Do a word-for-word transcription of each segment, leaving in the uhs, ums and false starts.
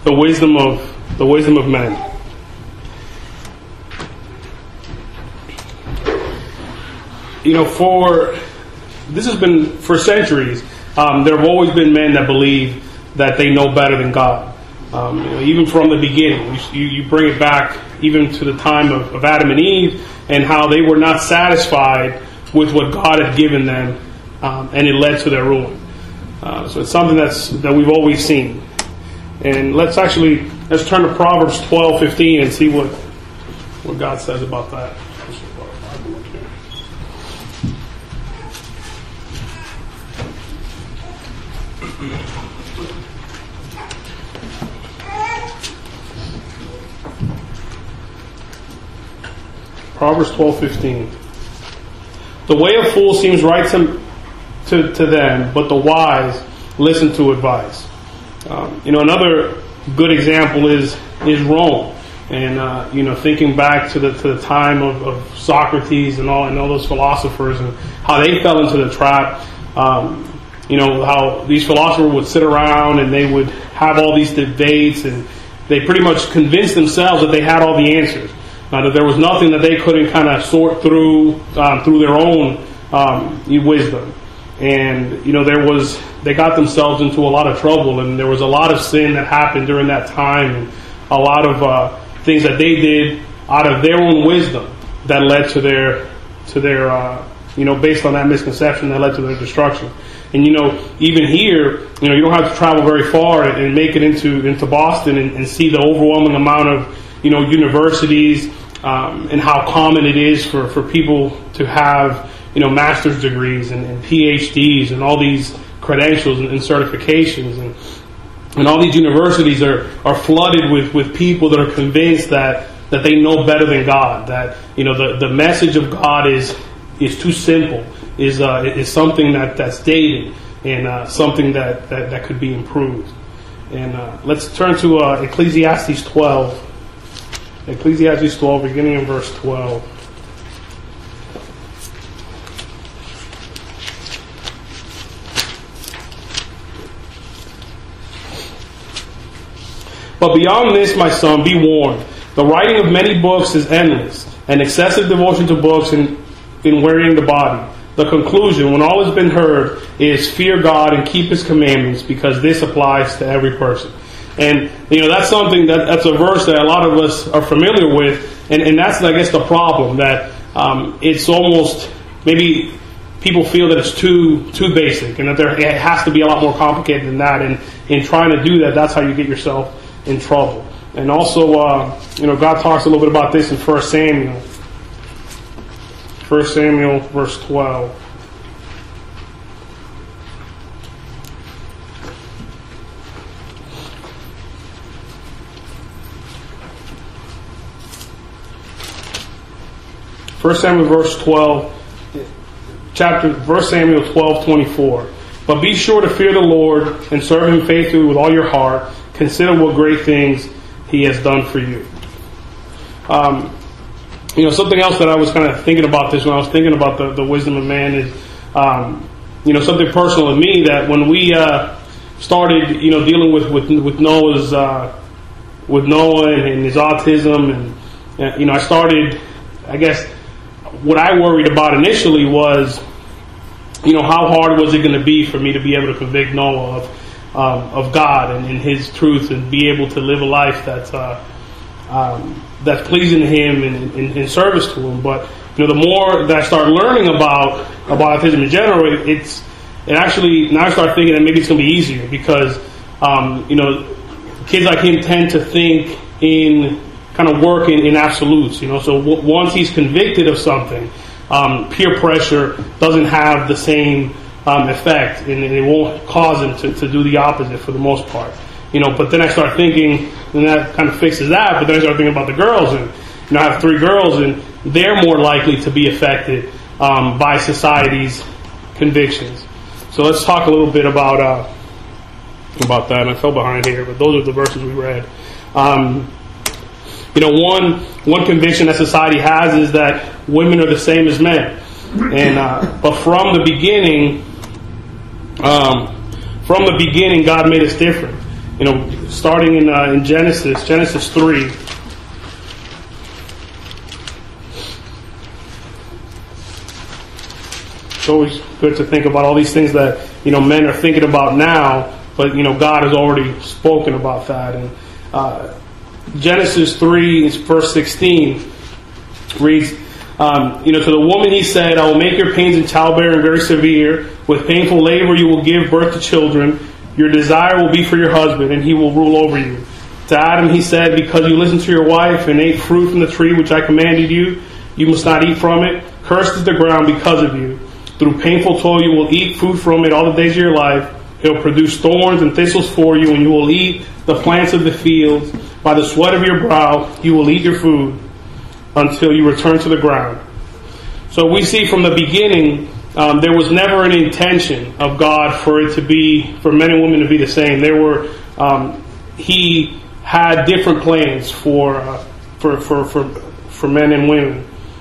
the wisdom of the wisdom of men. You know, for this has been for centuries. Um, there have always been men that believe that they know better than God. Um, you know, even from the beginning, you, you bring it back even to the time of, of Adam and Eve, and how they were not satisfied with what God had given them, um, and it led to their ruin. Uh, so it's something that's that we've always seen. And let's actually let's turn to Proverbs twelve fifteen and see what what God says about that. Proverbs twelve fifteen. The way of fools seems right to, to, to them, but the wise listen to advice. Um, you know, another good example is is Rome, and uh, you know, thinking back to the to the time of, of Socrates and all and all those philosophers and how they fell into the trap. Um, you know, how these philosophers would sit around and they would have all these debates, and they pretty much convinced themselves that they had all the answers. Uh, that there was nothing that they couldn't kind of sort through um, through their own um, wisdom, and you know there was they got themselves into a lot of trouble, and there was a lot of sin that happened during that time, and a lot of uh, things that they did out of their own wisdom that led to their to their uh, you know based on that misconception that led to their destruction. And you know even here, you know you don't have to travel very far and, and make it into into Boston and, and see the overwhelming amount of you know universities. Um, and how common it is for, for people to have, you know, master's degrees and, and P H Ds and all these credentials and, and certifications. And, and all these universities are, are flooded with, with people that are convinced that, that they know better than God. That, you know, the, the message of God is is too simple, is uh, is something that, that's dated, and uh, something that, that, that could be improved. And uh, let's turn to uh, Ecclesiastes twelve. Ecclesiastes twelve, beginning in verse twelve. But beyond this, my son, be warned. The writing of many books is endless, and excessive devotion to books in, in wearying the body. The conclusion, when all has been heard, is fear God and keep His commandments, because this applies to every person. And, you know, that's something that, that's a verse that a lot of us are familiar with. And, and that's, I guess, the problem, that um, it's almost, maybe people feel that it's too too basic, and that there it has to be a lot more complicated than that. And in trying to do that, that's how you get yourself in trouble. And also, uh, you know, God talks a little bit about this in First Samuel. First Samuel, verse twelve. First Samuel verse twelve, chapter First Samuel twelve twenty four. But be sure to fear the Lord and serve Him faithfully with all your heart. Consider what great things He has done for you. Um, you know, something else that I was kind of thinking about this when I was thinking about the, the wisdom of man is, um, you know, something personal to me, that when we uh, started, you know, dealing with with, with Noah's uh, with Noah and, and his autism, and uh, you know, I started, I guess. What I worried about initially was, you know, how hard was it going to be for me to be able to convict Noah of um, of God and, and His truth, and be able to live a life that's uh, um, that's pleasing to Him and in, in service to Him. But you know, the more that I start learning about about autism in general, it, it's it actually now I start thinking that maybe it's going to be easier, because um, you know, kids like him tend to think in kind of work in, in absolutes, you know. So w- once he's convicted of something, um, peer pressure doesn't have the same um, effect, and it won't cause him to, to do the opposite for the most part, you know. But then I start thinking, and that kind of fixes that. But then I start thinking about the girls, and you know, I have three girls, and they're more likely to be affected um, by society's convictions. So let's talk a little bit about uh, about that. And I fell behind here, but those are the verses we read. Um, You know, one one conviction that society has is that women are the same as men, and uh, but from the beginning, um, from the beginning, God made us different, you know, starting in uh, in Genesis, Genesis three. It's always good to think about all these things that, you know, men are thinking about now, but, you know, God has already spoken about that. And uh, Genesis three, verse sixteen reads, um, you know, to the woman he said, I will make your pains in childbearing very severe. With painful labor you will give birth to children. Your desire will be for your husband, and he will rule over you. To Adam he said, because you listened to your wife and ate fruit from the tree which I commanded you, you must not eat from it. Cursed is the ground because of you. Through painful toil you will eat food from it all the days of your life. It will produce thorns and thistles for you, and you will eat the plants of the fields. By the sweat of your brow you will eat your food until you return to the ground. So we see from the beginning, um, there was never an intention of God for it to be, for men and women to be the same. There were, um, He had different plans for, uh, for, for, for, for men and women.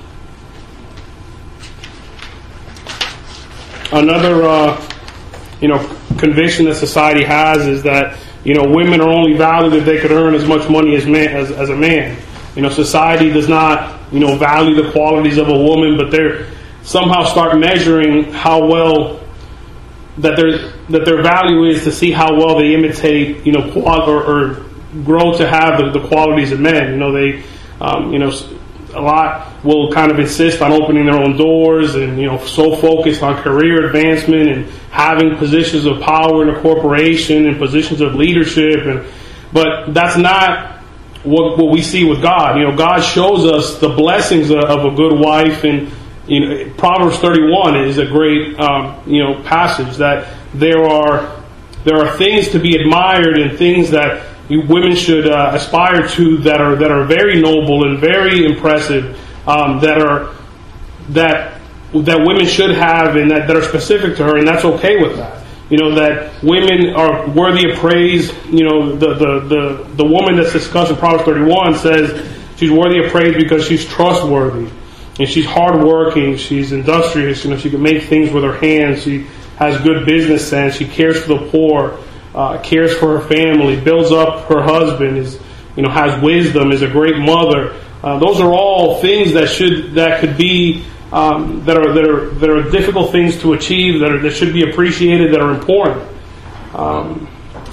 Another, uh, you know, conviction that society has is that, you know, women are only valued if they could earn as much money as man, as, as a man. You know, society does not, you know, value the qualities of a woman, but they're somehow start measuring how well that their that their value is to see how well they imitate, you know, qual- or, or grow to have the, the qualities of men. You know, they, um, you know. A lot will kind of insist on opening their own doors and, you know, so focused on career advancement and having positions of power in a corporation and positions of leadership. And but that's not what, what we see with God. You know, God shows us the blessings of, of a good wife. And, you know, Proverbs thirty-one is a great, um, you know, passage that there are there are things to be admired and things that women should uh, aspire to that are that are very noble and very impressive, um, that are that that women should have and that, that are specific to her, and that's okay with that. You know, that women are worthy of praise. You know, the the the, the woman that's discussed in Proverbs thirty-one says she's worthy of praise because she's trustworthy and she's hardworking, she's industrious. You know, she can make things with her hands. She has good business sense. She cares for the poor. Uh, cares for her family, builds up her husband, is, you know, has wisdom, is a great mother. Uh, those are all things that should that could be um, that are that are that are difficult things to achieve, that are that should be appreciated, that are important. Um,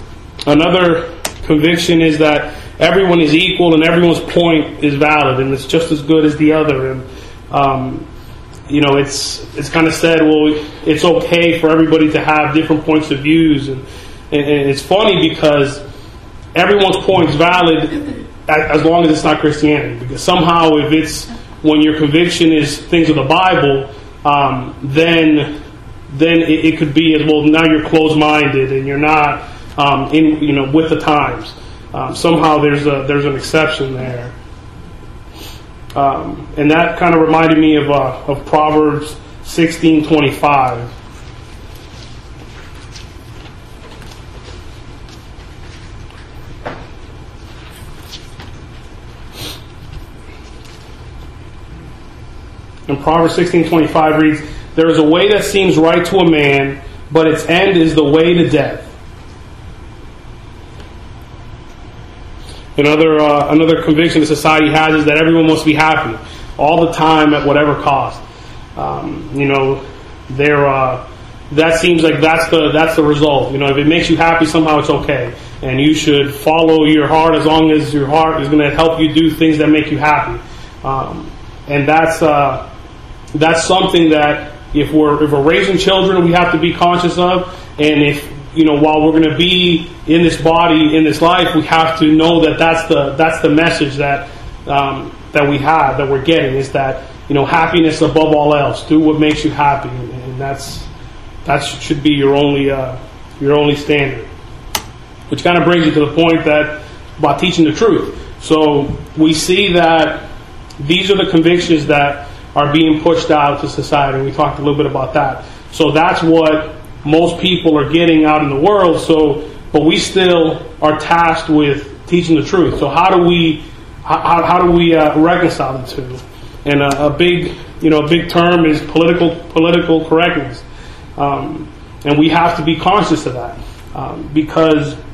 another conviction is that everyone is equal and everyone's point is valid, and it's just as good as the other. And um, you know, it's it's kind of said, well, it's okay for everybody to have different points of views. And And it's funny because everyone's point is valid as long as it's not Christianity. Because somehow if it's when your conviction is things of the Bible, um, then then it, it could be as well, now you're closed-minded and you're not um, in you know with the times. Um, somehow there's a there's an exception there. Um, and that kind of reminded me of uh, of Proverbs sixteen twenty-five. And Proverbs sixteen twenty-five reads, there is a way that seems right to a man, but its end is the way to death. Another uh, another conviction that society has is that everyone must be happy all the time at whatever cost. Um, you know, there uh, that seems like that's the that's the result. You know, if it makes you happy, somehow it's okay, and you should follow your heart as long as your heart is going to help you do things that make you happy. Um, and that's uh, that's something that if we're if we're raising children, we have to be conscious of. And if you know, while we're going to be in this body, in this life, we have to know that that's the that's the message that um, that we have, that we're getting, is that, you know, happiness above all else. Do what makes you happy, and that's that should be your only uh, your only standard. Which kind of brings you to the point that about teaching the truth. So we see that these are the convictions that are being pushed out to society. We talked a little bit about that. So that's what most people are getting out in the world. So, but we still are tasked with teaching the truth. So how do we how, how do we uh, reconcile the two? And a, a big you know a big term is political political correctness, um, and we have to be conscious of that um, because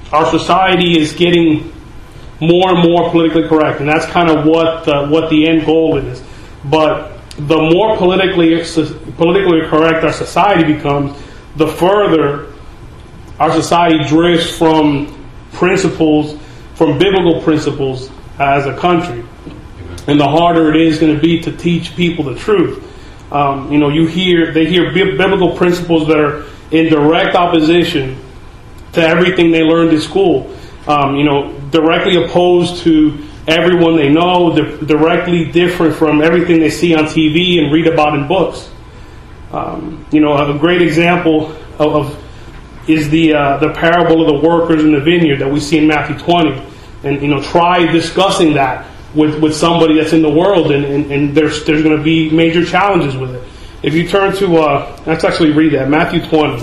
our society is getting more and more politically correct, and that's kind of what the, what the end goal is. But the more politically politically correct our society becomes, the further our society drifts from principles, from biblical principles as a country, and the harder it is going to be to teach people the truth. Um, you know, you hear they hear biblical principles that are in direct opposition to everything they learned in school. Um, you know, directly opposed to everyone they know, di- directly different from everything they see on T V and read about in books. Um, you know, a great example of, of is the uh, the parable of the workers in the vineyard that we see in Matthew twenty. And, you know, try discussing that with, with somebody that's in the world, and, and, and there's there's going to be major challenges with it. If you turn to, uh, let's actually read that, Matthew twenty.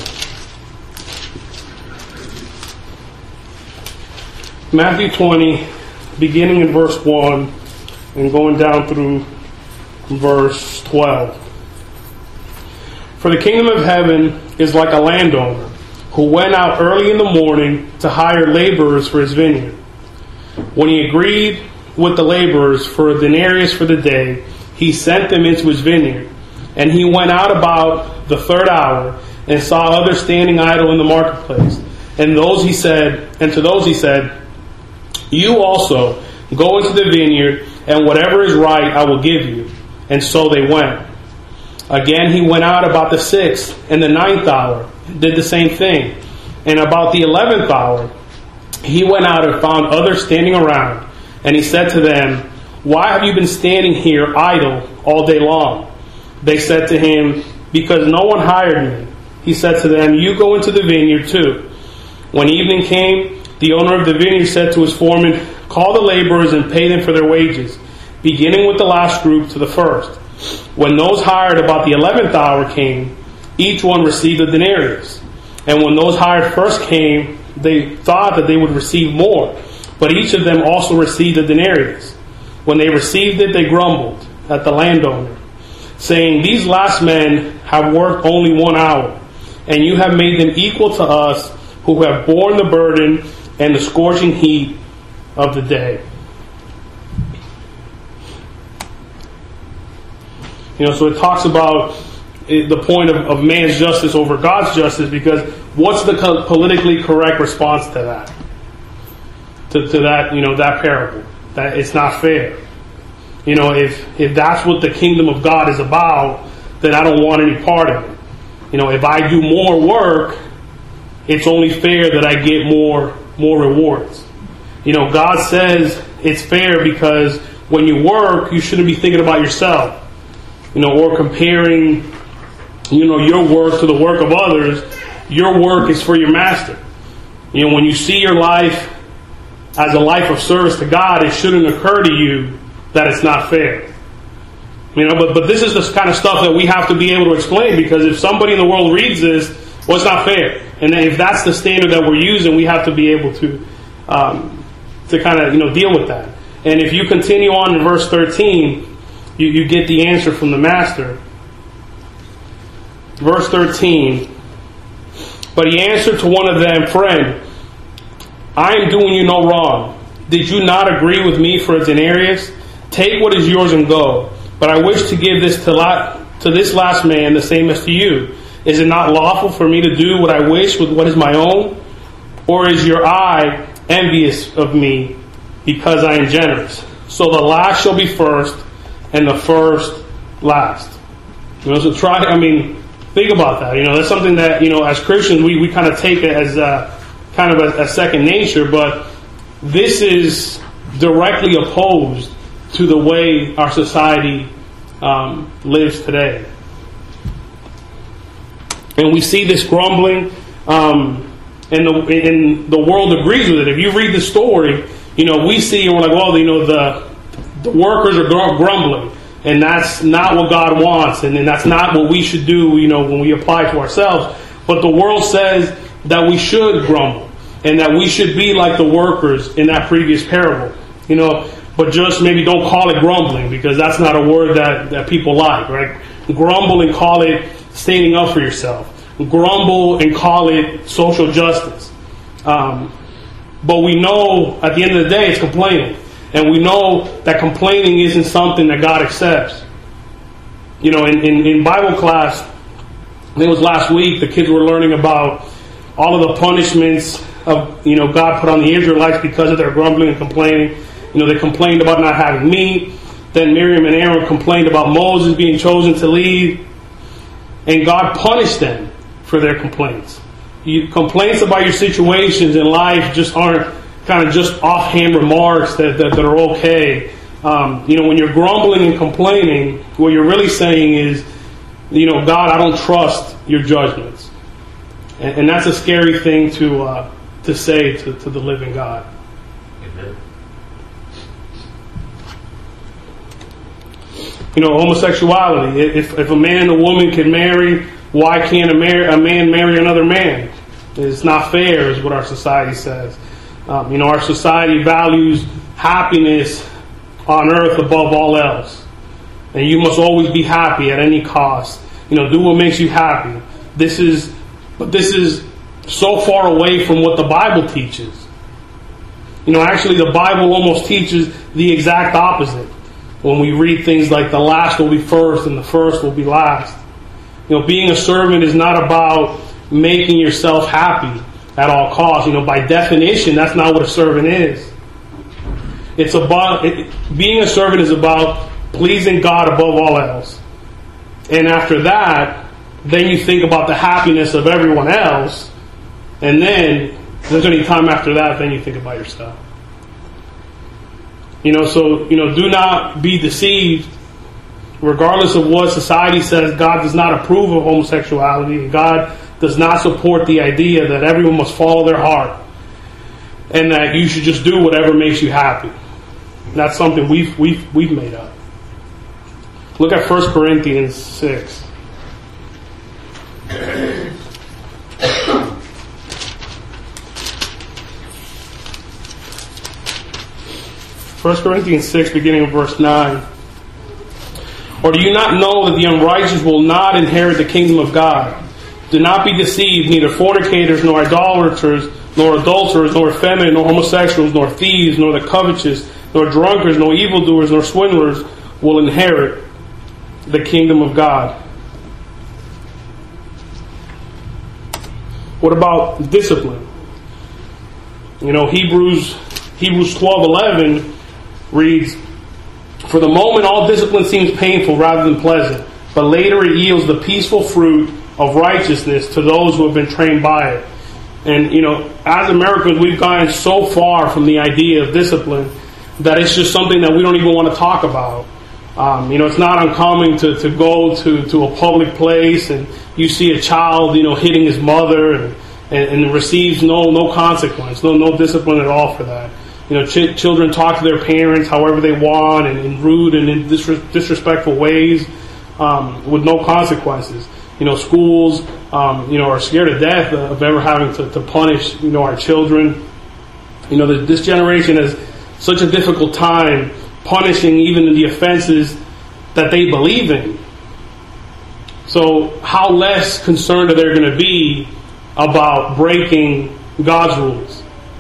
Matthew twenty, beginning in verse one and going down through verse twelve. For the kingdom of heaven is like a landowner who went out early in the morning to hire laborers for his vineyard. When he agreed with the laborers for a denarius for the day, he sent them into his vineyard. And he went out about the third hour and saw others standing idle in the marketplace. And those he said, and to those he said, "You also go into the vineyard, and whatever is right I will give you." And so they went. Again he went out about the sixth and the ninth hour, and did the same thing. And about the eleventh hour he went out and found others standing around. And he said to them, "Why have you been standing here idle all day long?" They said to him, "Because no one hired me." He said to them, "You go into the vineyard too." When evening came, the owner of the vineyard said to his foreman, "Call the laborers and pay them for their wages, beginning with the last group to the first." When those hired about the eleventh hour came, each one received a denarius. And when those hired first came, they thought that they would receive more, but each of them also received a denarius. When they received it, they grumbled at the landowner, saying, "These last men have worked only one hour, and you have made them equal to us who have borne the burden and the scorching heat of the day." You know, so it talks about the point of, of man's justice over God's justice, because what's the co- politically correct response to that? To, to that, you know, that parable? That it's not fair. You know, if if that's what the kingdom of God is about, then I don't want any part of it. You know, if I do more work, it's only fair that I get more more rewards. You know, God says it's fair because when you work, you shouldn't be thinking about yourself. You know, or comparing, you know, your work to the work of others. Your work is for your master. You know, when you see your life as a life of service to God, it shouldn't occur to you that it's not fair. You know, but, but this is the kind of stuff that we have to be able to explain, because if somebody in the world reads this, well, it's not fair. And then if that's the standard that we're using, we have to be able to um, to kind of, you know, deal with that. And if you continue on in verse thirteen, you, you get the answer from the master. Verse thirteen, "But he answered to one of them, 'Friend, I am doing you no wrong. Did you not agree with me for a denarius? Take what is yours and go. But I wish to give this to, la- to this last man the same as to you. Is it not lawful for me to do what I wish with what is my own? Or is your eye envious of me because I am generous? So the last shall be first, and the first last.'" You know, so try, I mean, think about that. You know, that's something that, you know, as Christians, we, we kind of take it as a, kind of a, a second nature, but this is directly opposed to the way our society um, lives today. And we see this grumbling, um, and the and the world agrees with it. If you read the story, you know, we see, and we're like, well, you know, the the workers are grumbling, and that's not what God wants, and, and that's not what we should do, you know, when we apply to ourselves. But the world says that we should grumble, and that we should be like the workers in that previous parable, you know, but just maybe don't call it grumbling, because that's not a word that, that people like, right? Grumble and call it standing up for yourself. Grumble and call it social justice. Um, But we know at the end of the day it's complaining. And we know that complaining isn't something that God accepts. You know, in, in, in Bible class, I think it was last week, the kids were learning about all of the punishments of, you know, God put on the Israelites because of their grumbling and complaining. You know, they complained about not having meat. Then Miriam and Aaron complained about Moses being chosen to lead. And God punished them for their complaints. You, complaints about your situations in life just aren't kind of just offhand remarks that, that, that are okay. Um, you know, when you're grumbling and complaining, what you're really saying is, you know, God, I don't trust your judgments. And, and that's a scary thing to uh, to say to, to the living God. Amen. You know, homosexuality. If, if a man and a woman can marry, why can't a, mar- a man marry another man? It's not fair, is what our society says. Um, you know, our society values happiness on earth above all else. And you must always be happy at any cost. You know, do what makes you happy. This is, but this is so far away from what the Bible teaches. You know, actually the Bible almost teaches the exact opposite. When we read things like the last will be first and the first will be last. You know, being a servant is not about making yourself happy at all costs. You know, by definition, that's not what a servant is. It's about, it, being a servant is about pleasing God above all else. And after that, then you think about the happiness of everyone else. And then, if there's any time after that, then you think about yourself. You know, so, you know, do not be deceived. Regardless of what society says, God does not approve of homosexuality. And God does not support the idea that everyone must follow their heart. And that you should just do whatever makes you happy. That's something we've, we've, we've made up. Look at First Corinthians six. First Corinthians six, beginning of verse nine. Or do you not know that the unrighteous will not inherit the kingdom of God? Do not be deceived, neither fornicators, nor idolaters, nor adulterers, nor effeminate, nor homosexuals, nor thieves, nor the covetous, nor drunkards, nor evildoers, nor swindlers will inherit the kingdom of God. What about discipline? You know, Hebrews Hebrews twelve eleven reads, "For the moment all discipline seems painful rather than pleasant, but later it yields the peaceful fruit of righteousness to those who have been trained by it." And, you know, as Americans, we've gotten so far from the idea of discipline that it's just something that we don't even want to talk about. Um, you know, it's not uncommon to, to go to, to a public place and you see a child, you know, hitting his mother and, and, and receives no no consequence, no no discipline at all for that. You know, ch- children talk to their parents however they want and in rude and in disres- disrespectful ways um, with no consequences. You know, schools, um, you know, are scared to death of ever having to, to punish, you know, our children. You know, the, this generation has such a difficult time punishing even the offenses that they believe in. So how less concerned are they going to be about breaking God's rules?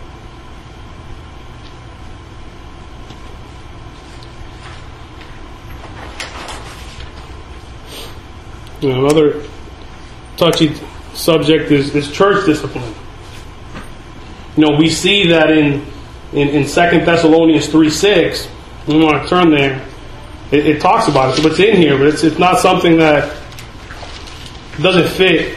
You know, another touchy subject is, is church discipline. You know, we see that in in, in Second Thessalonians three six. We want to turn there. It, it talks about it, so it's in here, but it's it's not something that doesn't fit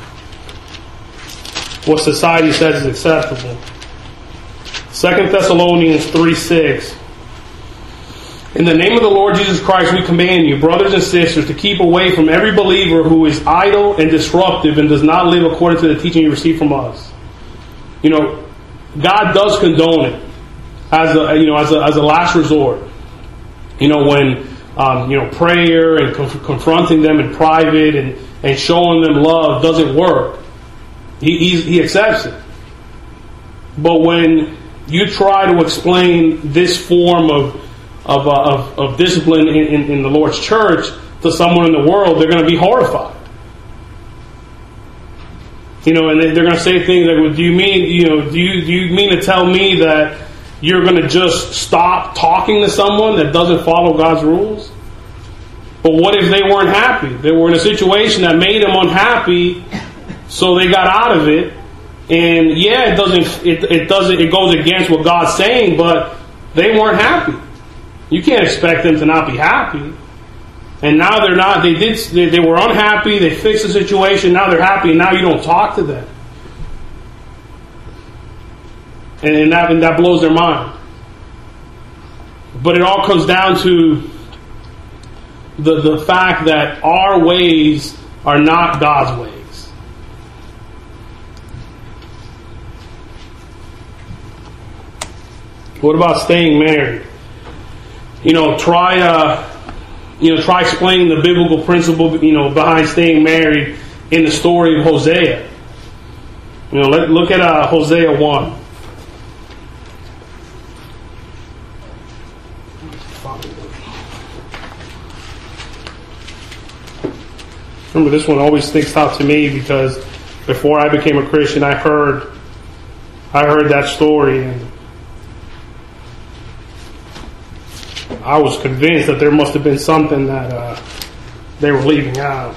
what society says is acceptable. Second Thessalonians three six. "In the name of the Lord Jesus Christ, we command you, brothers and sisters, to keep away from every believer who is idle and disruptive and does not live according to the teaching you received from us." You know, God does condone it as a you know as a as a last resort. You know, when um, you know prayer and conf- confronting them in private and, and showing them love doesn't work, he he's, he accepts it. But when you try to explain this form of Of, uh, of of discipline in, in, in the Lord's church to someone in the world, they're going to be horrified. You know, and they're going to say things like, well, do you mean, you know, do you, do you mean to tell me that you're going to just stop talking to someone that doesn't follow God's rules? But what if they weren't happy? They were in a situation that made them unhappy, so they got out of it. And yeah, it doesn't, it, it doesn't, it goes against what God's saying, but they weren't happy. You can't expect them to not be happy. And now they're not, they did, they, they were unhappy, they fixed the situation, now they're happy, and now you don't talk to them. And, and, that, and that blows their mind. But it all comes down to the, the fact that our ways are not God's ways. What about staying married? You know, try uh, you know, try explaining the biblical principle, you know, behind staying married in the story of Hosea. You know, let, look at uh, Hosea one. Remember, this one always sticks out to me because before I became a Christian, I heard, I heard that story, and I was convinced that there must have been something that uh, they were leaving out.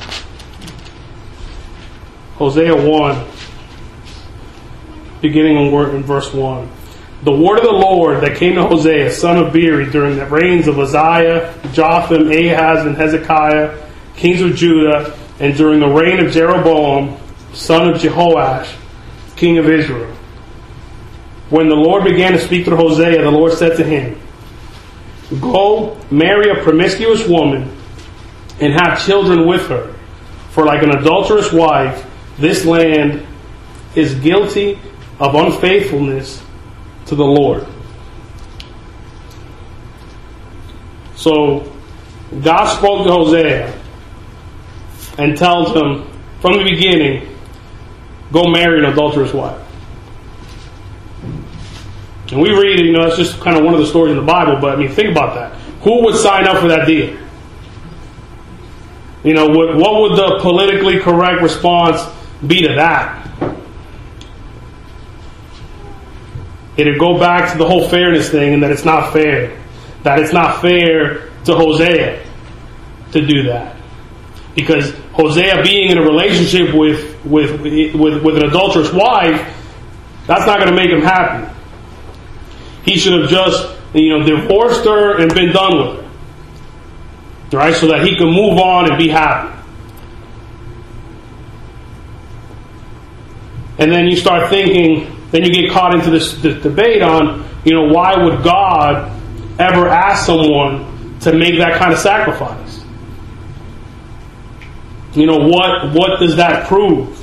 Hosea one, beginning in verse one. The word of the Lord that came to Hosea, son of Beeri, during the reigns of Uzziah, Jotham, Ahaz, and Hezekiah, kings of Judah, and during the reign of Jeroboam, son of Jehoash, king of Israel. When the Lord began to speak to Hosea, the Lord said to him, Go, marry a promiscuous woman, and have children with her. For like an adulterous wife, this land is guilty of unfaithfulness to the Lord. So, God spoke to Hosea and tells him from the beginning, go marry an adulterous wife. And we read it, you know, that's just kind of one of the stories in the Bible, but I mean, think about that. Who would sign up for that deal? You know, what, what would the politically correct response be to that? It'd go back to the whole fairness thing, and that it's not fair. That it's not fair to Hosea to do that. Because Hosea being in a relationship with, with, with, with an adulterous wife, that's not going to make him happy. He should have just, you know, divorced her and been done with her. Right? So that he can move on and be happy. And then you start thinking, then you get caught into this, this debate on, you know, why would God ever ask someone to make that kind of sacrifice? You know, what what does that prove?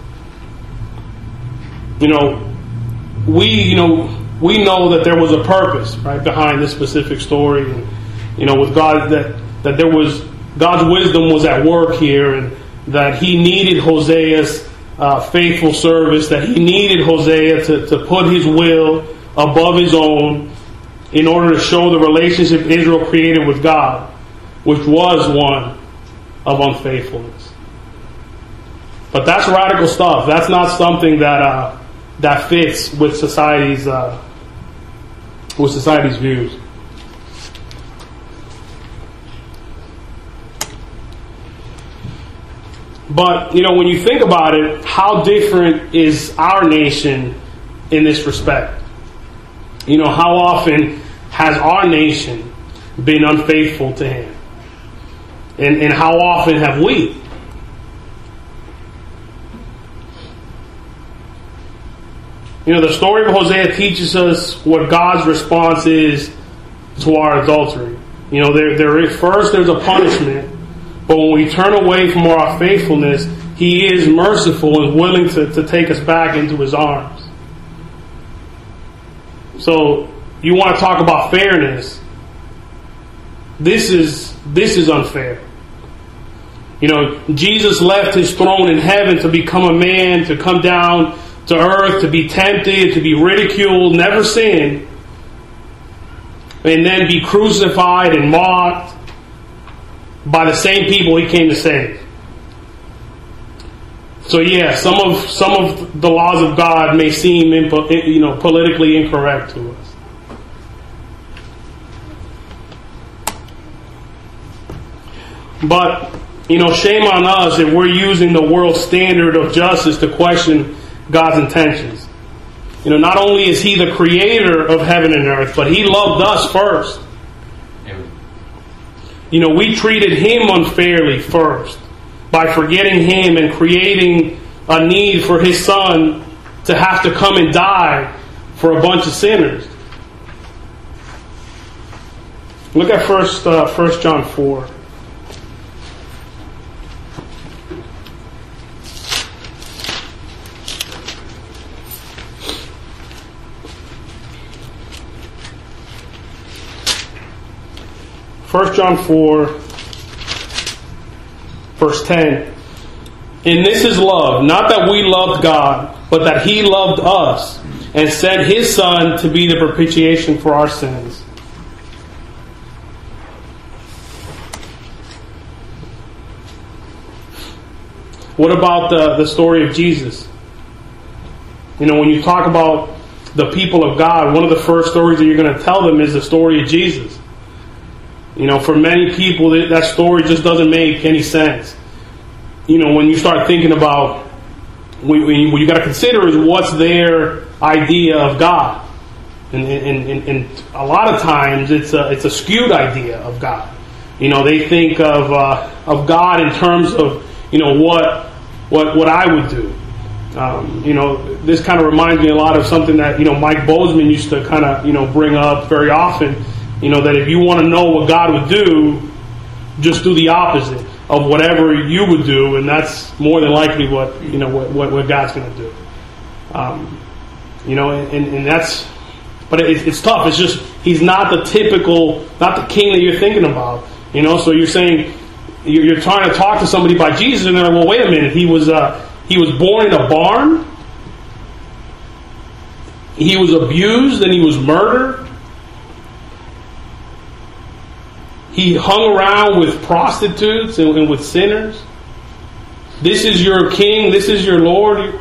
You know, we, you know, we know that there was a purpose, right, behind this specific story. And, you know, with God, that, that there was, God's wisdom was at work here, and that he needed Hosea's uh, faithful service, that he needed Hosea to, to put his will above his own in order to show the relationship Israel created with God, which was one of unfaithfulness. But that's radical stuff. That's not something that uh, that fits with society's uh, with society's views. But, you know, when you think about it, how different is our nation in this respect? You know, how often has our nation been unfaithful to him? And, and how often have we? You know, the story of Hosea teaches us what God's response is to our adultery. You know, there, there is, first there's a punishment, but when we turn away from our faithfulness, he is merciful and willing to, to take us back into his arms. So, you want to talk about fairness. This is, this is unfair. You know, Jesus left his throne in heaven to become a man, to come down to earth, to be tempted, to be ridiculed, never sin, and then be crucified and mocked by the same people he came to save. So yeah, some of some of the laws of God may seem impo- you know politically incorrect to us. But you know, shame on us if we're using the world's standard of justice to question God's intentions. You know, not only is He the creator of heaven and earth, but He loved us first. You know, we treated Him unfairly first by forgetting Him and creating a need for His Son to have to come and die for a bunch of sinners. Look at first, uh, First John four. First John four, verse ten. And this is love, not that we loved God, but that He loved us and sent His Son to be the propitiation for our sins. What about the, the story of Jesus? You know, when you talk about the people of God, one of the first stories that you're going to tell them is the story of Jesus. You know, for many people, that story just doesn't make any sense. You know, when you start thinking about, what you got to consider is what's their idea of God. And, and, and, and a lot of times it's a, it's a skewed idea of God. You know, they think of uh, of God in terms of, you know, what what what I would do. Um, you know, this kind of reminds me a lot of something that, you know, Mike Bozeman used to kind of, you know, bring up very often. You know, that if you want to know what God would do, just do the opposite of whatever you would do, and that's more than likely what, you know, what, what, what God's going to do. Um, you know, and, and that's, but it, it's tough. It's just, He's not the typical, not the king that you're thinking about. You know, so you're saying, you're, you're trying to talk to somebody about Jesus, and they're like, well, wait a minute, he was, uh, he was born in a barn, he was abused, and he was murdered. He hung around with prostitutes and, and with sinners. This is your king. This is your Lord.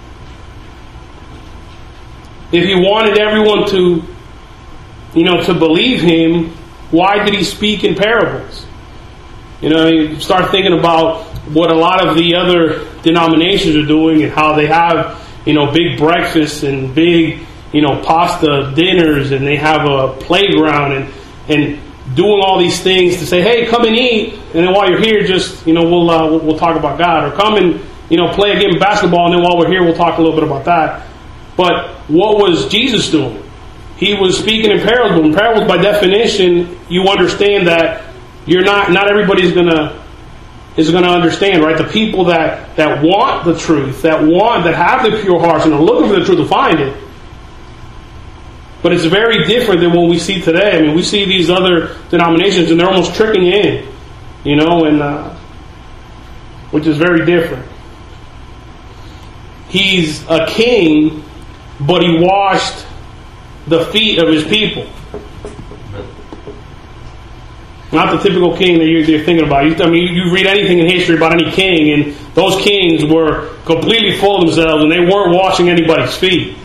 If He wanted everyone to, you know, to believe Him, why did He speak in parables? You know, you start thinking about what a lot of the other denominations are doing and how they have, you know, big breakfasts and big, you know, pasta dinners, and they have a playground and and. doing all these things to say, hey, come and eat, and then while you're here, just, you know, we'll uh, we'll, we'll talk about God, or come and, you know, play a game of basketball, and then while we're here, we'll talk a little bit about that. But what was Jesus doing? He was speaking in parables. In parables, by definition, you understand that you're not not everybody's gonna is gonna understand, right? The people that that want the truth, that want that have the pure hearts, and are looking for the truth to find it. But it's very different than what we see today. I mean, we see these other denominations, and they're almost tricking you in, you know, and uh, which is very different. He's a king, but He washed the feet of His people. Not the typical king that you're thinking about. I mean, you read anything in history about any king, and those kings were completely full of themselves, and they weren't washing anybody's feet.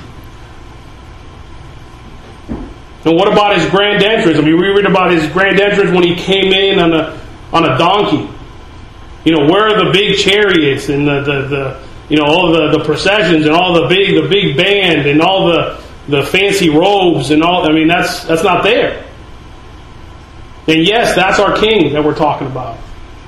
And what about His grand entrance? I mean, we read about His grand entrance when He came in on a on a donkey. You know, where are the big chariots and the, the, the you know all the, the processions and all the big the big band and all the, the fancy robes and all? I mean, that's that's not there. And yes, that's our King that we're talking about.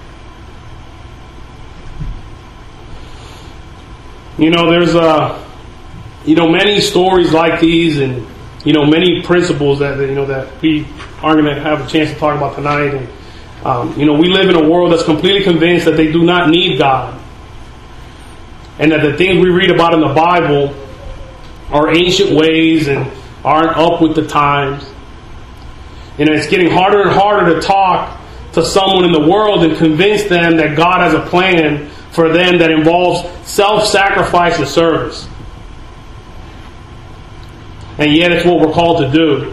You know, there's uh, you know many stories like these, and you know, many principles that, you know, that we aren't going to have a chance to talk about tonight. And, um, you know, we live in a world that's completely convinced that they do not need God. And that the things we read about in the Bible are ancient ways and aren't up with the times. You know, it's getting harder and harder to talk to someone in the world and convince them that God has a plan for them that involves self-sacrifice and service. And yet it's what we're called to do.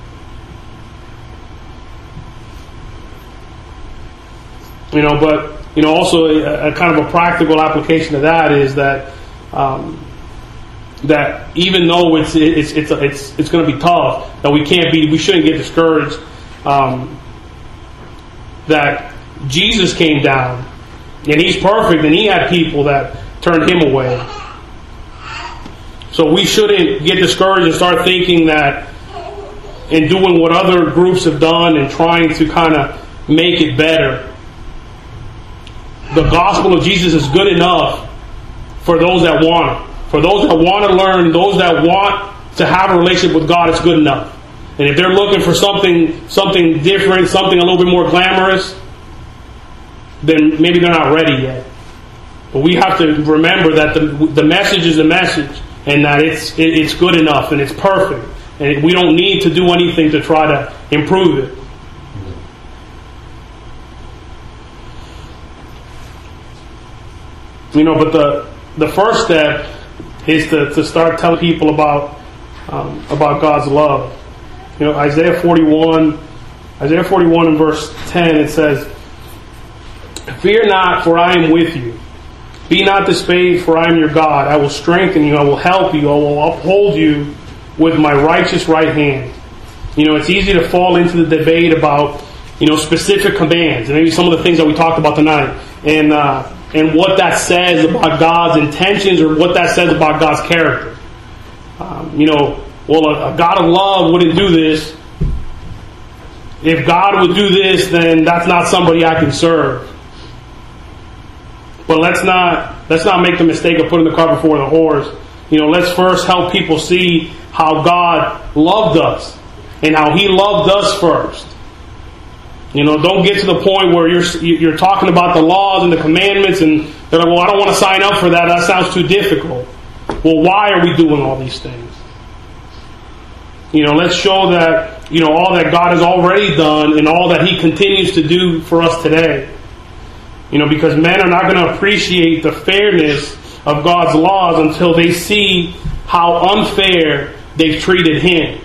You know, but you know, also a, a kind of a practical application of that is that um, that even though it's it's it's it's it's going to be tough, that we can't be, we shouldn't get discouraged. Um, that Jesus came down, and He's perfect, and He had people that turned Him away. So we shouldn't get discouraged and start thinking that in doing what other groups have done and trying to kind of make it better. The gospel of Jesus is good enough for those that want it. For those that want to learn, those that want to have a relationship with God, it's good enough. And if they're looking for something something different, something a little bit more glamorous, then maybe they're not ready yet. But we have to remember that the the message is a message, and that it's it, it's good enough and it's perfect. And we don't need to do anything to try to improve it. You know, but the the first step is to, to start telling people about um, about God's love. You know, Isaiah forty-one, Isaiah forty-one and verse ten, it says, "Fear not, for I am with you. Be not dismayed, for I am your God. I will strengthen you. I will help you. I will uphold you with my righteous right hand." You know, it's easy to fall into the debate about, you know, specific commands, and maybe some of the things that we talked about tonight, and uh, and what that says about God's intentions, or what that says about God's character. Um, you know, well, a, a God of love wouldn't do this. If God would do this, then that's not somebody I can serve. But let's not let's not make the mistake of putting the cart before the horse. You know, let's first help people see how God loved us and how He loved us first. You know, don't get to the point where you're you're talking about the laws and the commandments, and they're like, "Well, I don't want to sign up for that. That sounds too difficult." Well, why are we doing all these things? You know, let's show that, you know, all that God has already done and all that He continues to do for us today. You know, because men are not going to appreciate the fairness of God's laws until they see how unfair they've treated Him.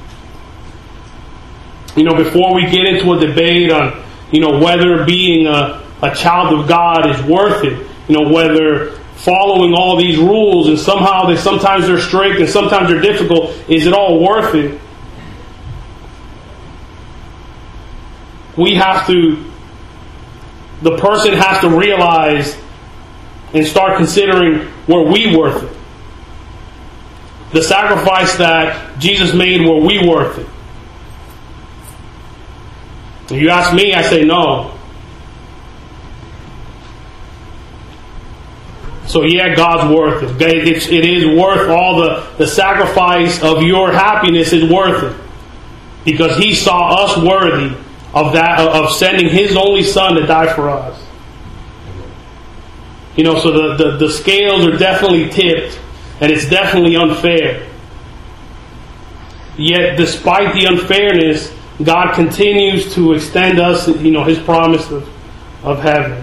You know, before we get into a debate on, you know, whether being a, a child of God is worth it, you know, whether following all these rules and somehow they sometimes they're strict and sometimes they're difficult, is it all worth it? We have to, the person has to realize and start considering, were we worth it? The sacrifice that Jesus made, were we worth it? If you ask me, I say no. So yeah, God's worth it. It's, it is worth all the, the sacrifice of your happiness is worth it. Because He saw us worthy of that, of sending His only Son to die for us. You know, so the, the, the scales are definitely tipped, and it's definitely unfair. Yet, despite the unfairness, God continues to extend us, you know, His promise of, of heaven.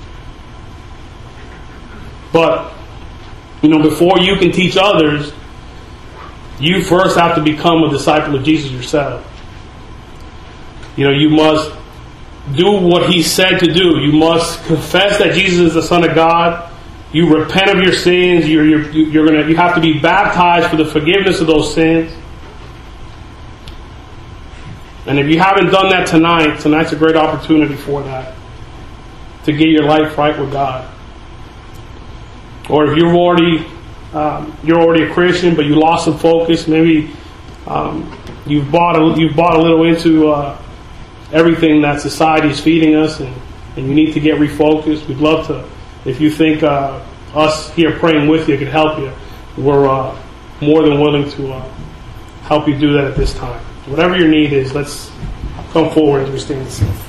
But, you know, before you can teach others, you first have to become a disciple of Jesus yourself. You know, you must do what He said to do. You must confess that Jesus is the Son of God. You repent of your sins. You're, you're, you're gonna, you have to be baptized for the forgiveness of those sins. And if you haven't done that tonight, tonight's a great opportunity for that. To get your life right with God. Or if you're already um, you're already a Christian, but you lost some focus, maybe um, you've bought a, you've bought a little into uh, everything that society is feeding us, and, and you need to get refocused. We'd love to, if you think uh, us here praying with you could help you, we're uh, more than willing to uh, help you do that at this time. Whatever your need is, let's come forward as we stand and sing.